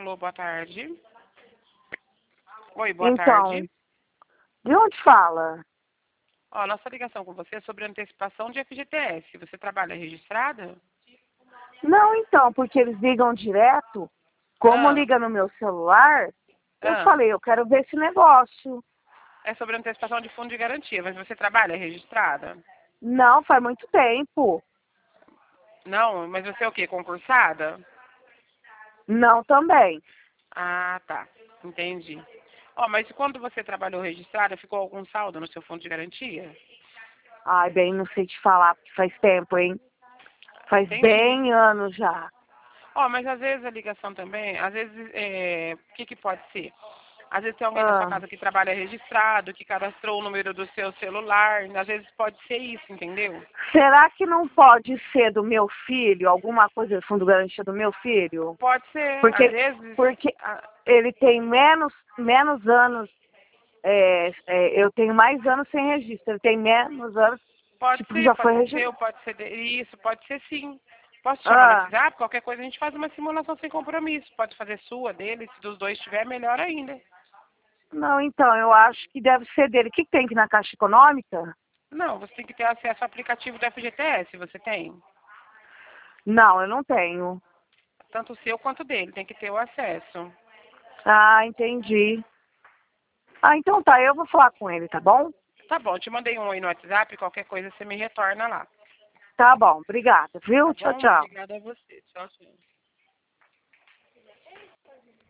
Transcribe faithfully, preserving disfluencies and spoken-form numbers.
Alô, boa tarde. Oi, boa Então, tarde. de onde fala? Ó, nossa ligação com você é sobre antecipação de F G T S. Você trabalha registrada? Não, então, porque eles ligam direto. Como Ah, liga no meu celular, eu ah. falei, eu quero ver esse negócio. É sobre antecipação de fundo de garantia, mas você trabalha registrada? Não, faz muito tempo. Não, mas você é o quê? Concursada? Não também. Ah, tá. Entendi. Ó, mas quando você trabalhou registrada, ficou algum saldo no seu fundo de garantia? Ai, bem, não sei te falar, porque faz tempo, hein? Faz Entendi. bem anos já. Ó, mas às vezes a ligação também, às vezes, é, o que que pode ser? Às vezes tem alguém na sua Ah, casa que trabalha registrado, que cadastrou o número do seu celular, às vezes pode ser isso, entendeu? será que não pode ser do meu filho, alguma coisa do fundo de garantia do meu filho? Pode ser, às Porque, vezes, porque ah, ele tem menos, menos anos, é, é, eu tenho mais anos sem registro, ele tem menos anos, pode tipo, que ser, já pode foi ser registrado. seu, pode ser de- isso, pode ser sim. Posso te chamar no Ah, WhatsApp? Qualquer coisa a gente faz uma simulação sem compromisso. Pode fazer sua, dele, se dos dois tiver, melhor ainda. não, então, eu acho que deve ser dele. O que que tem aqui na Caixa Econômica? Não, você tem que ter acesso ao aplicativo do F G T S, você tem. Não, eu não tenho. Tanto o seu quanto o dele, tem que ter o acesso. Ah, entendi. Ah, então tá, eu vou falar com ele, tá bom? Tá bom, te mandei um aí no WhatsApp, qualquer coisa você me retorna lá. Tá bom, obrigada, Tá viu? Tchau, bom? tchau. Obrigada a você. Tchau, tchau.